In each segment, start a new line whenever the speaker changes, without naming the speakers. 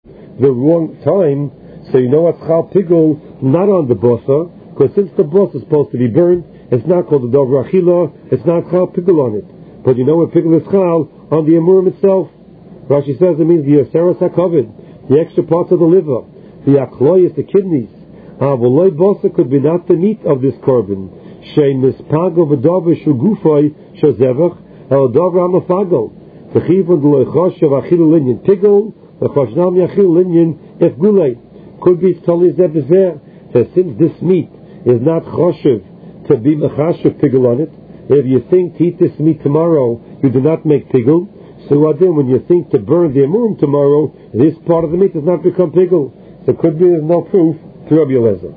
the wrong time, so you know what's chal pigul, not on the bosa, because since the bosa is supposed to be burned, it's not called the dover achila, it's not chal pigul on it. But you know what pigul is chal on the amurim itself. Rashi says it means the aseres hakovid, the extra parts of the liver, the akloyis, the kidneys. Avoloi bosa could be not the meat of this korban. Shein mispago v'dover shugufoy shazevach el dover amafago. V'chivon d'loi choshev achilu linyan pigul v'choshnam yachilu linyan if gulei. Could be totally zebezer. That since this meat is not choshev to be mechashev pigul on it, if you think to eat this meat tomorrow, you do not make pigul. So then when you think to burn the amurim tomorrow, this part of the meat does not become pigul. So it could be there's no proof to Rabbi Eliezer.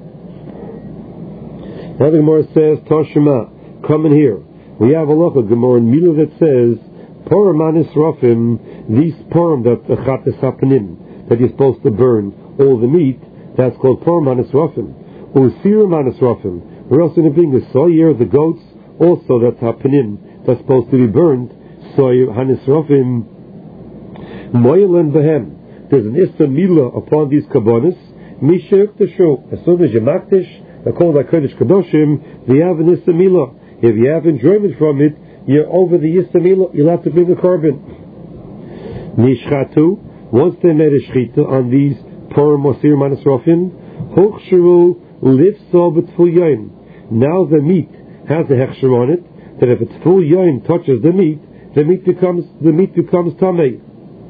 Now the Gemara says, Toshima, come in here. We have a look at Gemara in Milah that says, Purim manis rafim, these Purim that achates hapanim, that you're supposed to burn all the meat, that's called Purim manis rafim. Or Sira manis rafim. We're also going to bring the soyer, the goats, also that's hapanim, that's supposed to be burned. Soyer hanis rafim. Moyelan behem. There's an issa milah upon these kabbonis. Mishuk the show. As soon as you makdish, I call that Kodesh Kadoshim, you have an issa milah. If you have enjoyment from it, you're over the issa milah, you'll have to bring a korban. Nishchatu, once they made a shchita on these Purim Mosir Manas Rofim, Hochsharu Livso B'tful Yoim. Now the meat has a hechsher on it, that if its full yoim touches the meat becomes tamei.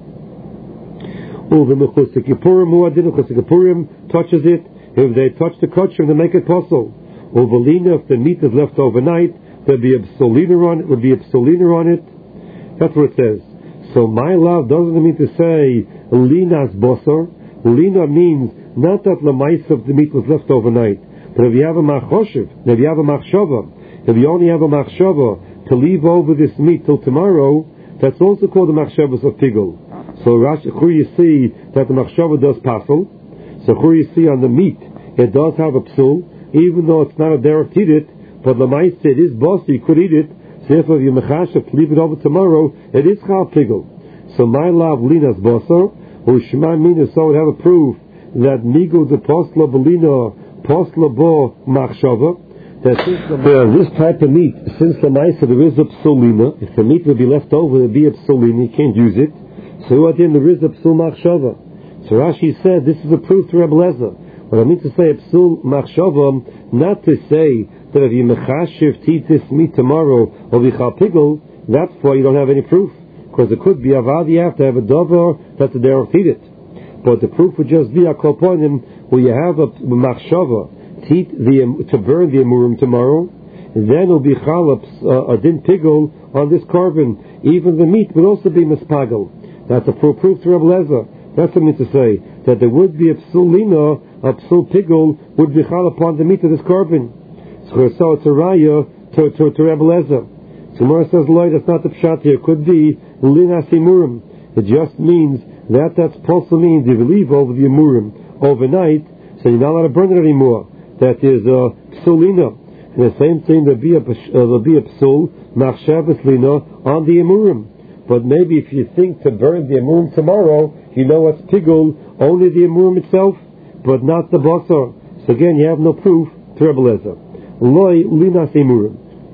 Or the Mechusik Yippurim, Muadin Mechusik Yippurim touches it. If they touch the kosher, they make it possible. Or Velina, if the meat is left overnight, there'll be absolina on it. That's what it says. So my love doesn't mean to say linas bosor. Lina means not that the mice of the meat was left overnight, but if you have a machoshev, if you have a machshava, if you only have a machshava to leave over this meat till tomorrow, that's also called the machshavas of pigul. So here you see that the machshava does passel. So here you see on the meat it does have a psul, even though it's not a derech to eat it, but the mice it is boss, you could eat it. So if you mechashav to leave it over tomorrow, it is chal pigul. So my love linas bosor, or shema mina, so would have a proof that nigu the posla belina posla bo machshava, that since this type of meat, since the mice there is a psulina, if the meat would be left over, there'd be a psulina, you can't use it. So what then there is a psul machshava. So Rashi said this is a proof to Rebbe Lezer. What I mean to say a psul machshava, not to say that if you mechashiv to eat this meat tomorrow or vichal pigul, that's why you don't have any proof. Because it could be avad, you have to have a davar that's a derech to eat it. But the proof would just be a kolponim where you have a machshava to burn the amurim tomorrow, and then it'll be chalaps a din pigul on this korban. Even the meat would also be mispagel. That's a proof to Rebbe Lezer. That's what I mean to say, that there would be a psulina, a psul pigul would be chal upon the meat of this korban. So it's a raya to Rebbe Lezer. So Mora says, Lloyd, that's not the pshat here. It could be linas imurim. It just means that's also means if you leave over the imurim overnight, so you're not allowed to burn it anymore. That is psulina. And the same thing, there'll be a psul, machshavas lina, on the imurim. But maybe if you think to burn the amurim tomorrow, you know what's pigul, only the amurim itself, but not the basar. So again, you have no proof to Rebbe Lezer. Loi linas amurim.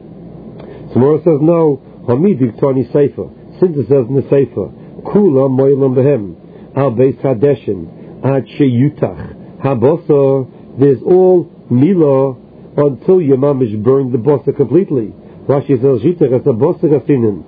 So Mora says no. Hamidik tani sefer. Since it says in the sefer, kula moilam behem al beis hadeshin ad sheyutach habasar. There's all milah until your mamish burned the basar completely. Rashi says yutach as a basar gasinin.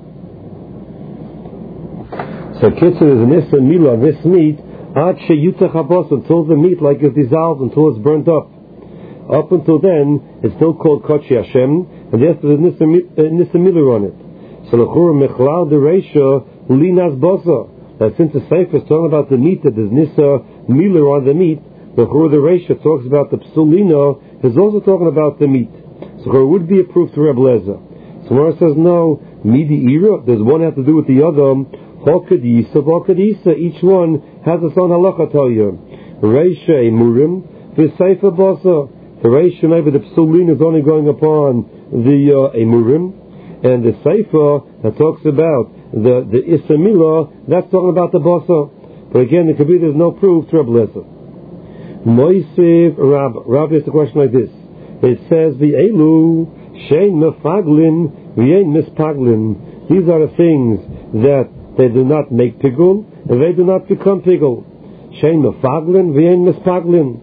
So Kitzur is an issa milah on this meat ad sheyutach habasar, until the meat like is dissolved, until it's burnt up. Up until then, it's still called Kodesh Hashem, and there's Nissa Miller on it. So l'chura mechlal dereisha linas basa. That since the Sefer is talking about the meat, that there's Nissa Miller on the meat, l'chura dereisha talks about the psulina, is also talking about the meat. So there would be a proof to Rebbe Lezer. So Mara says no, midi ira, does one have to do with the other? Hokadisa, each one has its own halacha, tell you. Reisha emurim, v'seifa basa. The Reish maybe the psulin is only going upon the emurim, and the Sefer that talks about the isamila, that's talking about the basa. But again, there could be there's no proof to Reb Lezer. Moisiv Rav asks the question like this. It says, V'elu shein mefaglin v'yein mispaglin. These are the things that they do not make pigul, and they do not become pigul. Shein mefaglin v'yein mispaglin.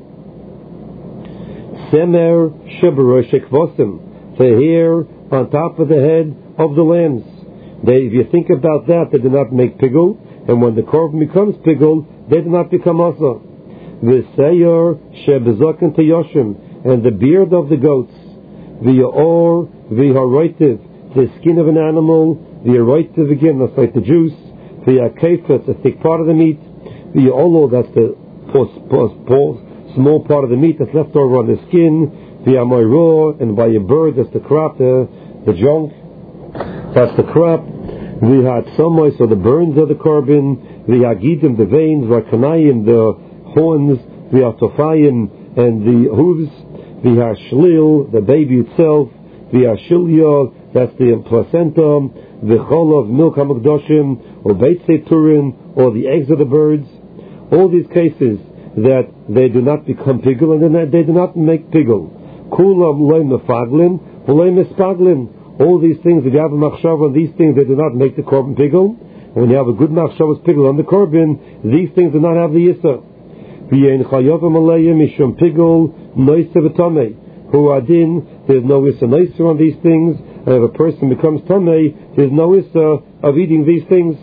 Semer sheberosh ekvosim. The hair on top of the head of the lambs. If you think about that, they do not make pigul, and when the korban becomes pigul, they do not become asa. V'seyor shebezoken teyoshim, and the beard of the goats. V'yor v'haroitiv, the skin of an animal. V'haroitiv again, that's like the juice. V'yakefet, a thick part of the meat. V'yolo, that's the small part of the meat that's left over on the skin. V'yamoiro, and by a bird, that's the crop, the junk. That's the crop. V'hatsomoy, so the burns of the korban. V'yagidim, the veins. V'akanayim, the horns. V'atofayim, and the hooves. V'hashlil, the baby itself. V'hashilya, that's the placenta. V'cholov, milk hamukdoshim, or beitzei turin, or the eggs of the birds. All these cases that they do not become pigul, and then they do not make pigul. Kulam loy mefaglin, v'loy mispaglin. All these things, if you have a machshava on these things, they do not make the korban pigul. And when you have a good machshava's pigul on the korban, these things do not have the yisa. V'yein chayovim aleim mishum pigul noisa v'tomei. Who adin, there's no yisa noisa on these things. And if a person becomes tomei, there's no yisa of eating these things.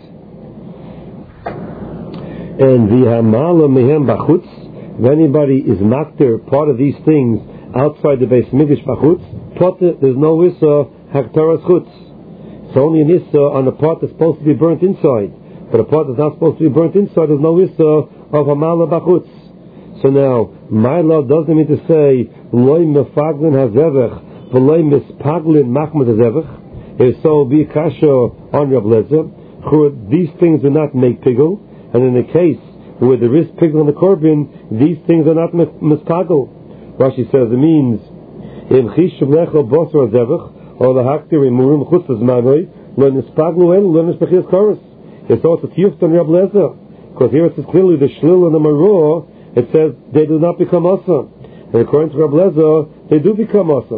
And v'hamala mehem bachutz. If anybody is makter, part of these things, outside the Beis Mikdash bachutz, there's no yisa haktaras chutz. It's only an issa on the part that's supposed to be burnt inside. But a part that's not supposed to be burnt inside, there's no issa of hamala bachutz. So now, my law doesn't mean to say, loy mefaglin hazevech, v'loy mispaglin machmat hazevech. If so, be kasha on Reb Lezer. These things do not make pigul. And in the case where there is pigul on the korban, these things are not mispagul. Rashi says it means, im chishav lecho bosor hazevech, or the haktir imurim chutz zmanoi lo nispaglu en lo nispachias chorus. It's also tiyufta on Reb Lezer, because here it says clearly the shlil and the maror. It says they do not become asa, and according to Reb Lezer, they do become asa.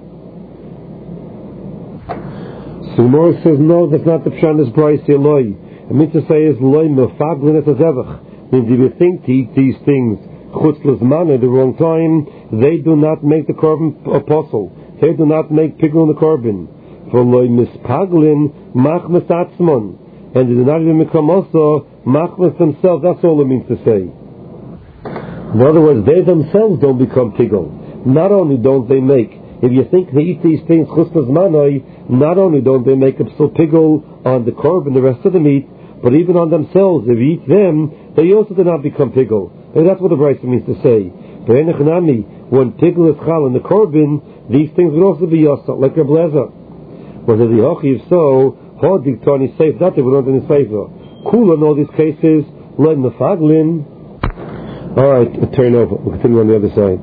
So Gemara says no, that's not the pshanis brayse loy. It means to say is loy mefaglin et hazevach. Means if you think to eat these things chutz l'zman at the wrong time, they do not make the korban apostle. They do not make pigul in the korban. For loy mispaglin machmas atzmon, and they do not even become also machmas themselves. That's all it means to say. In other words, they themselves don't become pigul. Not only don't they make, if you think they eat these things chutz l'zmanoi, not only don't they make a pigul on the korban, the rest of the meat, but even on themselves, if you eat them, they also do not become pigul. And that's what the Brisa means to say. When pigul is chal in the korban, these things would also be yasa, like Reb Lezer. But if the hochiv so, hodig tani seif, that they would not in the sefer. Kula in all these cases, learn the faglin. Alright, turn over. We'll continue on the other side.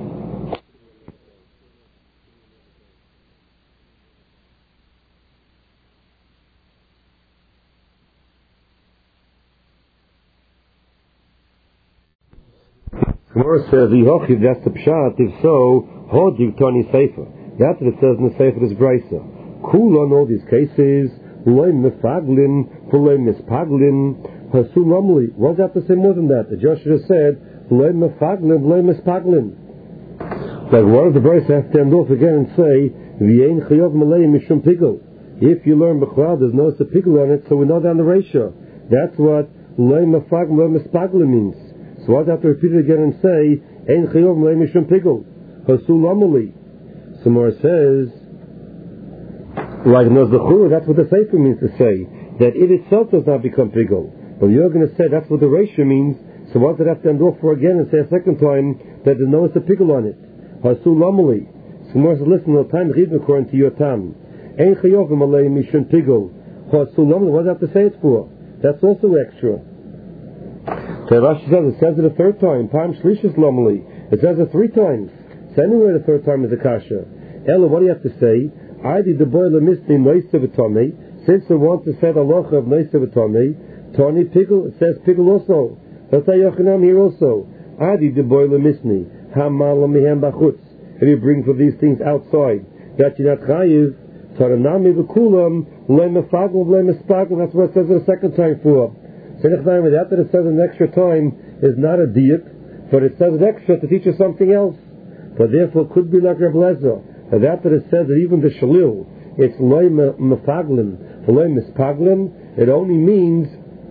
Gemara says, that's the pshat, if so, hodig tani sefer. That's what it says in the sefer is Brisa. Kula in all these cases, loy mefaglin, loy mispaglin, hasul amli. What does that have to say more than that? The Joshua said, loy mefaglin, loy mispaglin. Like, what does the Brisa have to end off again and say, v'yein chayov malei mishum pigul? If you learn b'chlal, there's no pigul on it, so we know down the ratio. That's what loy mefaglin, loy mispaglin means. So I have to repeat it again and say, Ein chayov malei mishum pigul, hasul amli. Somewhere says, like Nazachur, that's what the Sefer means to say, that it itself does not become pigul. But you're going to say that's what the ratio means, so why does it have to end off for again and say a second time that there's no pigul on it? Hasul amli. Somewhere says, listen, no time read according to your tam. Ein chayov malei mishum pigul, hasul amli. What does it have to say it for? That's also extra. So Rashi says, it says it a third time. Pam shlishis lomali. It says it 3 times. So anywhere the third time is a kasha. Ella, what do you have to say? Adi the boy lemisni noisa v'tomei. Since we want to say the locha of noisa v'tomei, tani pigul, it says pigul also. Let's say Yochanam here also. Adi de boile misni. Hamal mihem bachutz. If you bring for these things outside, that you're not chayiv. Taranami v'kulam le'mefagel le'mespagel. That's what it says the second time for. That it says an extra time is not a diuk, but it says an extra to teach us something else. But therefore, it could be like Reb Lezer. That it says that even the shalil, it's le'mefaglim, le'mespaglim. It only means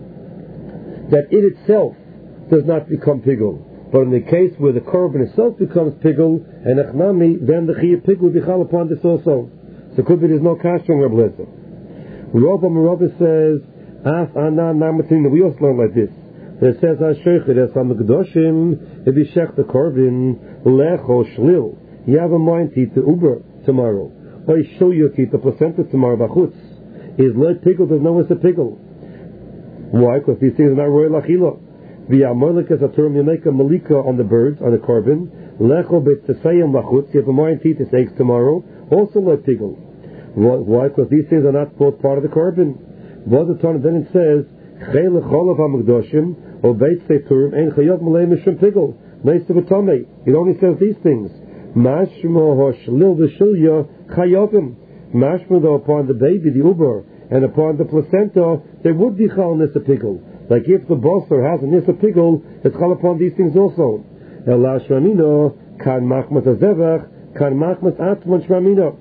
that it itself does not become pigul. But in the case where the korban itself becomes pigul and echnami, then the chiyuv pigul will be chal upon this also. So it could be there's no kasha on Reb Lezer. Rabbi says, Af ana namatin. We also learn like this. It says, Ashaychid es hamekdoshim if you shech the korban lecho shlil. You have a mind to eat the uber tomorrow, or you show you to eat the placenta tomorrow. Bachutz is loy pigul. There's no it's a pigul. Why? Because these things are not royal achila. V'yamolik as a term you make a malika on the birds on the korban. Lecho bet tesayim bachutz. You have a mind to eat the eggs tomorrow. Also loy pigul. Why? Because these things are not both part of the korban. Then it says, Chayla cholav hamekdoshim or beit seturim ein chayav malei mishum pigul. It only says these things. Mashma hoshlil v'shilya chayavim. Mashma though upon the baby, the uber, and upon the placenta, there would be chal nisa pigul. Like if the bosser has a nisa pigul, it's chal upon these things also. Ela shramino kan machmas azevach kan machmas atman shramino.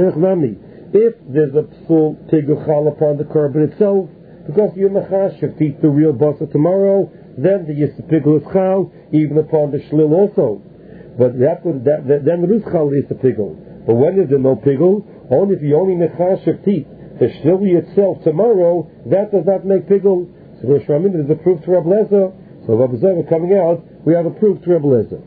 If there's a psul pigul chal upon the korban itself, because you're machashiv to eat the real bosser tomorrow, then the yis pigul is chal even upon the shlil also. But then there is chal is the pigul. But when is there no pigul? Only if you only machashiv teeth the shlili itself tomorrow, that does not make pigul. So Rosh Hashanah is a proof to Reb Lezer. So Reb Lezer coming out, we have a proof to Reb Lezer.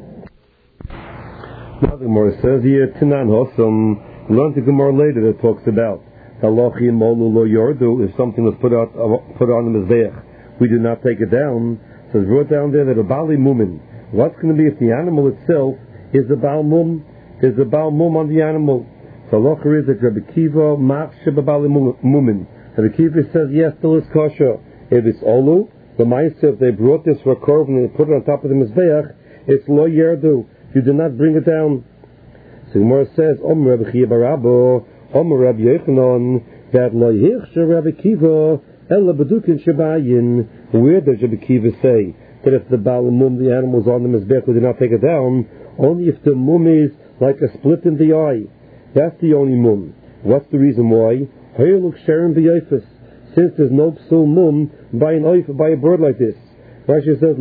Now the Gemara says here, Tanan Hossam, learn the Gemara later that talks about Halachi Molu Lo Yordu, if something was put on the Mizbeach, we do not take it down. So it's brought down there that a Bali Mumin. What's going to be if the animal itself is the Baal Mum? Is the Baal Mum on the animal? So halacha is that Rabbi Kiva Mach Sheba Bali Mumin. Rabbi Kiva says yes, still is kosher. If it's Olu, the Ma'aseh, if they brought this for a korban and they put it on top of the Mizbeach, it's Lo Yerdu. You do not bring it down. So Gemara says, Rabbi Chiya Barabo, Rabbi Yochanan, that Lo Yichsha Rabbi Kiva, Ella Bedukin Shabayin. Where does Rabbi Kiva say that if the Baal Mum, the animal is on the Mizbeach, we do not take it down? Only if the Mum is like a split in the eye. That's the only Mum. What's the reason why? Since there's no psul mum by a bird like this. Rashi says,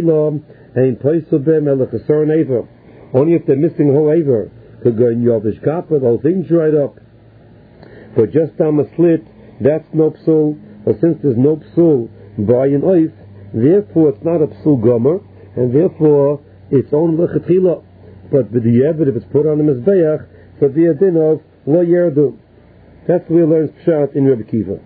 only if they're missing a whole aver. Could go in Yovish Kappa, the whole thing's dried up. But just down a slit, that's no psul. But since there's no psul by an oif, therefore it's not a psul gomer, and therefore it's only lechatchila. But with the ever, if it's put on the mizbeach, so the adin of lo yerdu. That's where we learn pshat in Rebbe Kiva.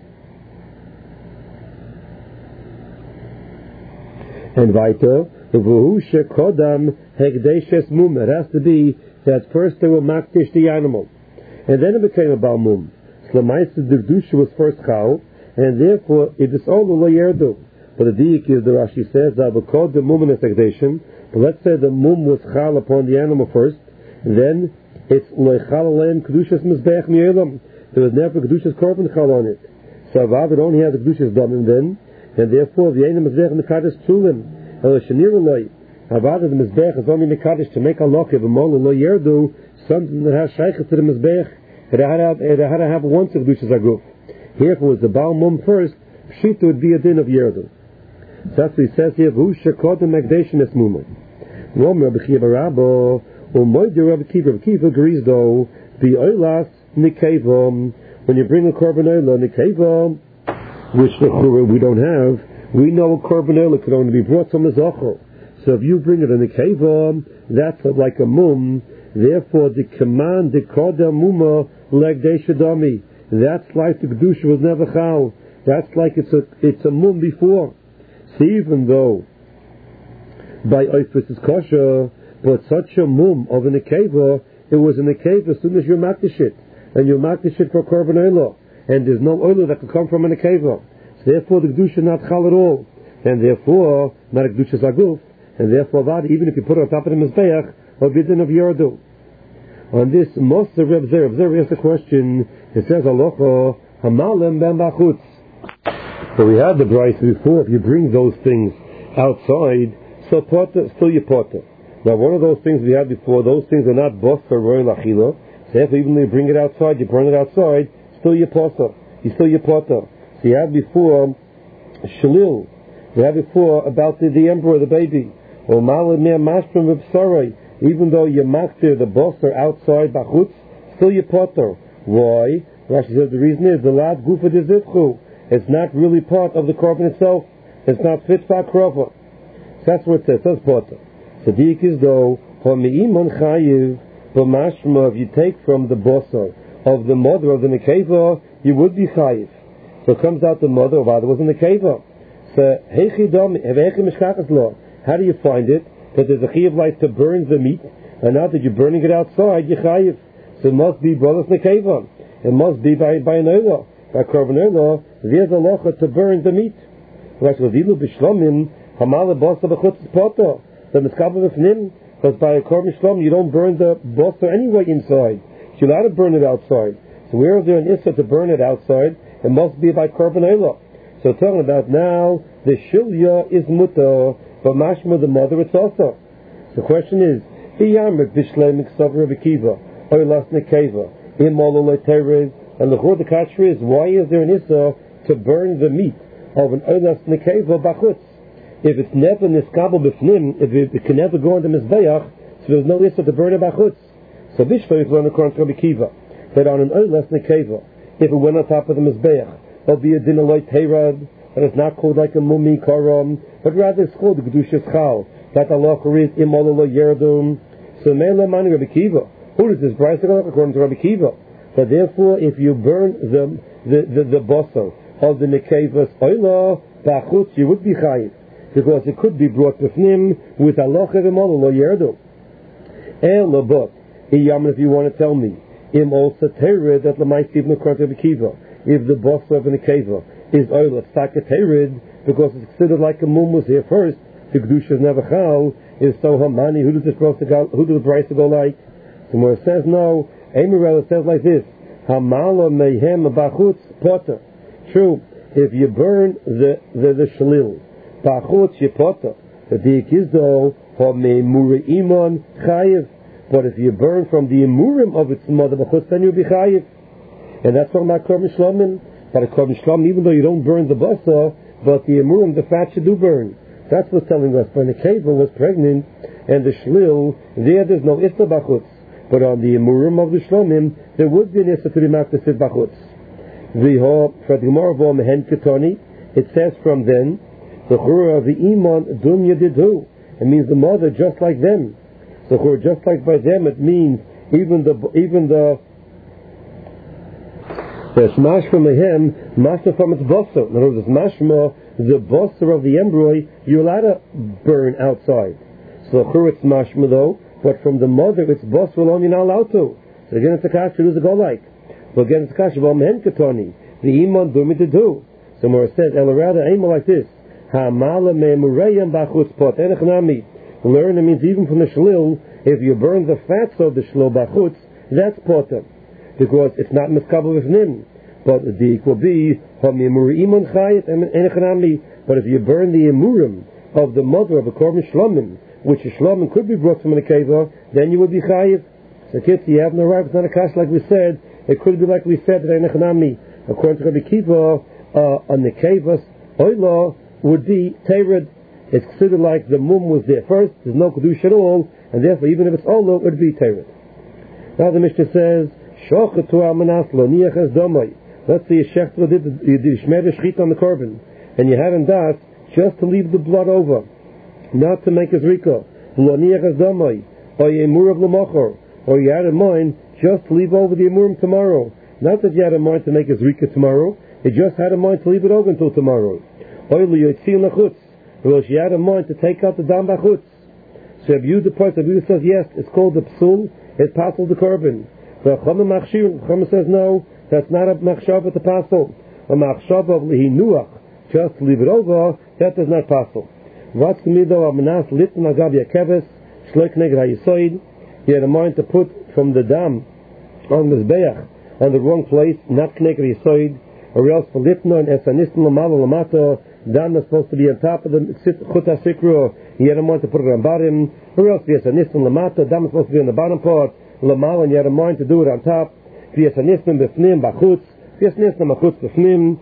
And weiter, v'hu shekodam hegdeshes mum. It has to be that first they will makdish the animal, and then it became a Baal Mum. So the Kedusha was first chal, and therefore it is all lo yerdu. But the diik is the Rashi says that v'kod the mum in a hegdeshin. But let's say the mum was chal upon the animal first, and then it's lo chal aleim kedushas mizbeach mi'elam. There was never kedushas korban chal on it. So Avav it only has the kedushas damim then. And therefore, the Ein Mizbech Mekadosh Tzulim, El Shanir Eloi, Avad the Mizbech is only Mekadosh to make a lock of a mol Lo Yerdu, something that has Shaykhs to the Mizbech. It had to have once of Dushas Aguf. Here, if it was the Baal Mum first, Pshita would be a din of Yerdu. So that's what he says here, V'hu Shekodem Megdeshin Es Mumah. Rom Rabbi Chiya Barabo, Umoydi Rabbi Kiva agrees though, the Oilas Nikevom, when you bring a korban oila Nikevom, which we don't have, we know a korban oila could only be brought from the zocher. So if you bring it in the kevam, that's like a mum. Therefore, the command, the kodel muma legdei shadami. That's like the kedusha was never chal. That's like it's a mum before. So even though by oifus is kosher, but such a mum of an nekeva, it was an nekeva as soon as you makdish it, and you makdish it for korban oila. And there's no oil that could come from an akeva. So therefore the kedusha not chal at all. and therefore not a Kedushas Aguf, and therefore that even if you put it on top of the Mizbeach, or Bidin of Yardu. On this, Moser Reb Zer asks the question, it says, Alocha, Hamalem Ben Bachutz. So we had the Bryce before, if you bring those things outside, so potter, still you potter. Now one of those things we had before, those things are not boss for royal achila. So if even when you bring it outside, you burn it outside, still you potter. You still you potter. So you had before shalil. We had before about the embryo, the baby. Or malamir mashpim v'psarai. Even though you maktir the boss are outside bachutz, still you potter. Why? Rashi says the reason is the lad gufa dezivchu. It's not really part of the korban itself. It's not fit for krova. So that's what it says. That's potter. Sadiq is though for me'iman chayiv b'mashma. If you take from the bossa of the mother of the nekeva, you would be chayiv. So it comes out the mother of other was in the nekeva. So how do you find it that there's a chayiv like to burn the meat, and now that you're burning it outside, you're chayiv. So it must be brothers nekeva. It must be by an olah, by korban olah. There's a locha to burn the meat. Because by a korban shlom you don't burn the bossa anyway inside. You're allowed to burn it outside. So where is there an issa to burn it outside? It must be by korban olah. So talking about now the shilya is mutar, but mashma the mother it's also. The question is, and the kasha is, why is there an issa to burn the meat of an olas nekeva bachutz? If it's never niskabel b'fnim, if it can never go on the mizbeach, so there's no issa to burn it bachutz. So Bishva is learning according to Rabbi Kiva that on an olas nekeva, if it went on top of the mizbeach, there'll be a dinner like teirad, and it's not called like a mummy karam, but rather it's called the Kedushas Chal. That Allah is imololo yerdum. So Meila Mani Rabbi Kiva. Who does this price according to Rabbi Kiva? So therefore, if you burn the bosso of the nekevas oila bachutz, you would be chayiv, because it could be brought to fnim with Allah imololo yerdum. El but if you want to tell me im also tered that lemaisiv according to Rabbi Kiva, if the bosso of the nekeva is oila sakaterid, because it's considered like a mum was here first, the Kedusha never chal, is so hamani. Who does the price go like? So where it says no, Emirel says like this: Hamala mehem bachutz potter. True, if you burn the shalil bachutz you potter. The diikizdo hamemura iman chayiv. But if you burn from the imurim of its mother bachutz, then you'll be chayiv. And that's what my korban shlomim. But a korban shlom, even though you don't burn the basa, but the imurim, the fat you do burn. That's what's telling us. When the keva was pregnant and the shlil, there's no issa bachutz. But on the imurim of the shlomim, there would be an issa to be makdasid bachutz. For the Gemara of mehen ketoni, it says from then, the chura of the iman dum yedidu. It means the mother just like them. So chura just like by them, it means even the shmash from mehem, mashma from its bossa. In other words, mashma, the bossa of the embryo, you're allowed to burn outside. So chura it's mashma though, but from the mother, its bossa alone you're not allowed to. So again, it's a kasha, who does it go like? Well, again, it's a kasha, well, mehen ketoni, the iman dumi to do. So more it says, elarada aima like this, ha'amala me'emureyam bachutz pot, enechnami. Learn, it means even from the shlil, if you burn the fats of the shlil bachutz, that's potem. Because it's not miskabel v'fnim. But the will be ha'memuri iman chayit enechnami. But if you burn the emurim of the mother of a korban shlomim, which a shlomim could be brought from a nekeva, then you would be chayiv. So kids, you have no right. It's not a kash like we said. It could be like we said that enechnami. According to Rabbi Kiva, a nekevas oila would be tered. It's considered like the mum was there first. There's no kedusha at all, and therefore even if it's oila, it would be tered. Now the Mishnah says, shochatu al manaslo niach es domai. Let's say a shechter did shmei shchita on the korban, and you had him das just to leave the blood over, not to make a zrika. Lo niach es domai, or yemurav l'mochor, or you had in mind just to leave over the emurim tomorrow. Not that you had in mind to make a zrika tomorrow, you just had in mind to leave it over until tomorrow. Or liyotzil nachutz, or you had in mind to take out the dam bachutz. So if you depart, if you says yes, it's called the psul, it's passel the korban. The Chama says no, that's not a machshava to passel. A machshava of lihinuach, just leave it over, That is not possible. What's the middle of Manas Litn Agabi Keves, Shloik Negr HaYisoid? He had a mind to put from the dam on Mizbeach on the wrong place, not Negr HaYisoid, or else for Litna and Esanistan Lamala Lamato, dam is supposed to be on top of the Chut HaSikru, he had a mind to put it on bottom, or else for Esanistan Lamato, dam is supposed to be on the bottom part, Lamala, and he had a mind to do it on top, for Esanistan Befnim Bachutz, for Esanistan Bachutz Befnim,